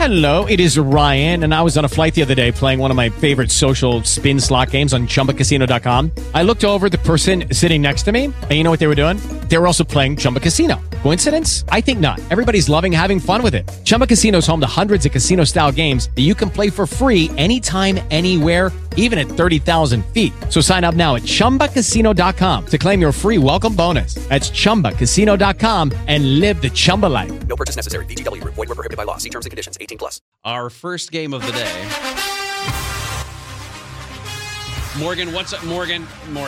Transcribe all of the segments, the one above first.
Hello, it is Ryan, and I was on a flight the other day playing one of my favorite social spin slot games on ChumbaCasino.com. I looked over at the person sitting next to me, and you know what they were doing? They were also playing Chumba Casino. Coincidence? I think not. Everybody's loving having fun with it. Chumba Casino is home to hundreds of casino-style games that you can play for free anytime, anywhere, even at 30,000 feet. So sign up now at ChumbaCasino.com to claim your free welcome bonus. That's ChumbaCasino.com and live the Chumba life. No purchase necessary. VGW. Void where prohibited by law. See terms and conditions. 18+. Our first game of the day. Morgan, what's up? Morgan.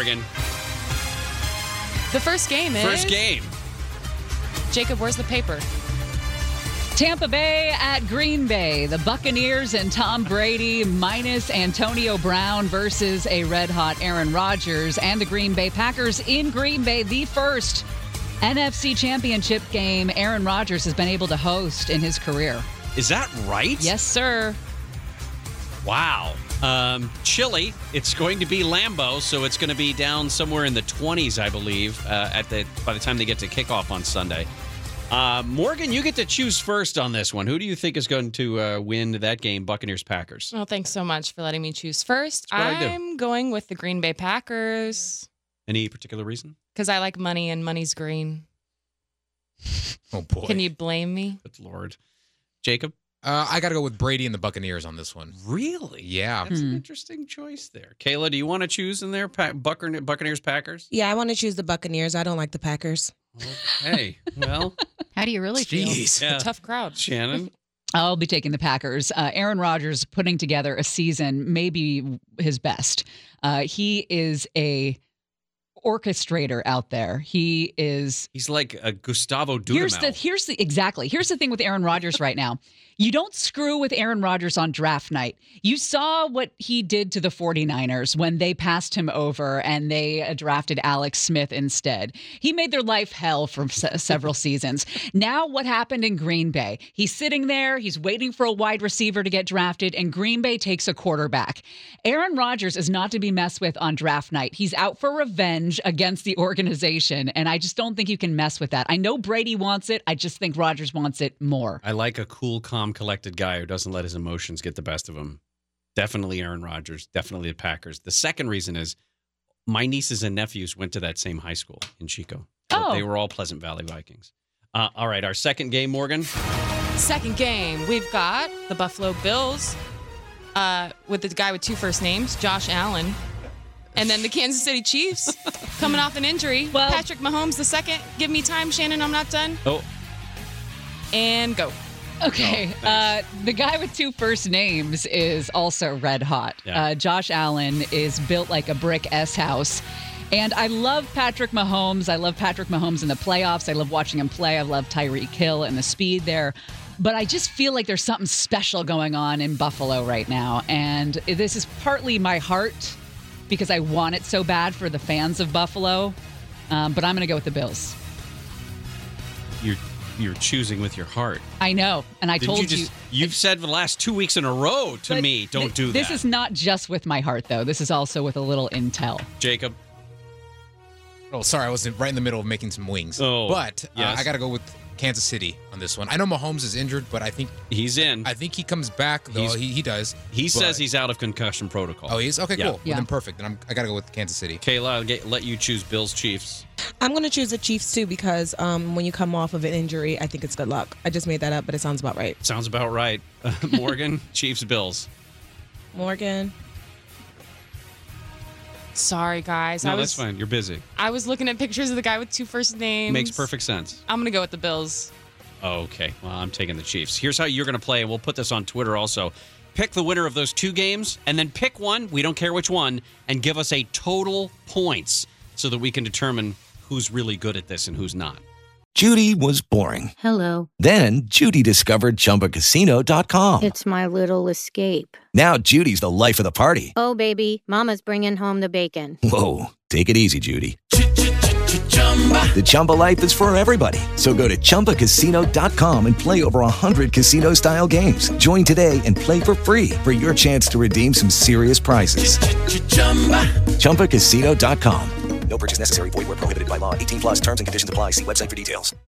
The first game is... First game. Jacob, where's the paper? Tampa Bay at Green Bay. The Buccaneers and Tom Brady minus Antonio Brown versus a red-hot Aaron Rodgers. And the Green Bay Packers in Green Bay, the first NFC Championship game Aaron Rodgers has been able to host in his career. Is that right? Yes, sir. Wow. Chilly. It's going to be Lambeau, so it's going to be down somewhere in the 20s, I believe, by the time they get to kickoff on Sunday. Morgan, you get to choose first on this one. Who do you think is going to win that game, Buccaneers-Packers? Well, thanks so much for letting me choose first. I'm going with the Green Bay Packers. Any particular reason? Because I like money and money's green. Oh, boy. Can you blame me? Good Lord. Jacob? I got to go with Brady and the Buccaneers on this one. Really? Yeah. That's an interesting choice there. Kayla, do you want to choose in there? Buccaneers-Packers? Yeah, I want to choose the Buccaneers. I don't like the Packers. Okay. Well. How do you really feel? Yeah. A tough crowd. Shannon? I'll be taking the Packers. Aaron Rodgers putting together a season, maybe his best. He is a orchestrator out there. He's like a Gustavo Dudamel. Here's the thing with Aaron Rodgers right now. You don't screw with Aaron Rodgers on draft night. You saw what he did to the 49ers when they passed him over and they drafted Alex Smith instead. He made their life hell for several seasons. Now what happened in Green Bay? He's sitting there, he's waiting for a wide receiver to get drafted, and Green Bay takes a quarterback. Aaron Rodgers is not to be messed with on draft night. He's out for revenge against the organization, and I just don't think you can mess with that. I know Brady wants it. I just think Rodgers wants it more. I like a cool, calm, collected guy who doesn't let his emotions get the best of him. Definitely Aaron Rodgers. Definitely the Packers. The second reason is my nieces and nephews went to that same high school in Chico. Oh. They were all Pleasant Valley Vikings. All right, our second game, Morgan. Second game, we've got the Buffalo Bills with the guy with two first names, Josh Allen. And then the Kansas City Chiefs coming off an injury. Well, Patrick Mahomes the second. Give me time, Shannon. I'm not done. Oh. And go. Okay. The guy with two first names is also red hot. Yeah. Josh Allen is built like a brick S-house. And I love Patrick Mahomes. I love Patrick Mahomes in the playoffs. I love watching him play. I love Tyreek Hill and the speed there. But I just feel like there's something special going on in Buffalo right now. And this is partly my heart because I want it so bad for the fans of Buffalo. But I'm going to go with the Bills. You're choosing with your heart. I know. And I told you. You've said the last 2 weeks in a row to me, don't do that. This is not just with my heart, though. This is also with a little intel. Jacob? Oh, sorry. I was right in the middle of making some wings. Oh, but yes. I got to go with Kansas City on this one. I know Mahomes is injured, but I think he's in. I think he comes back, though. He does. He says he's out of concussion protocol. Oh, he is? Okay, Yeah. cool. Well, Yeah. then perfect. Then I got to go with Kansas City. Kayla, I'll let you choose Bills Chiefs. I'm going to choose the Chiefs, too, because when you come off of an injury, I think it's good luck. I just made that up, but it sounds about right. Sounds about right. Morgan, Chiefs Bills. Morgan. Sorry, guys. No, that's fine. You're busy. I was looking at pictures of the guy with two first names. Makes perfect sense. I'm going to go with the Bills. Okay. Well, I'm taking the Chiefs. Here's how you're going to play, and we'll put this on Twitter also. Pick the winner of those two games, and then pick one, we don't care which one, and give us a total points so that we can determine who's really good at this and who's not. Judy was boring. Hello. Then Judy discovered ChumbaCasino.com. It's my little escape. Now Judy's the life of the party. Oh, baby, mama's bringing home the bacon. Whoa, take it easy, Judy. The Chumba life is for everybody. So go to ChumbaCasino.com and play over 100 casino-style games. Join today and play for free for your chance to redeem some serious prizes. ChumbaCasino.com. No purchase necessary. Void where prohibited by law. 18+ terms and conditions apply. See website for details.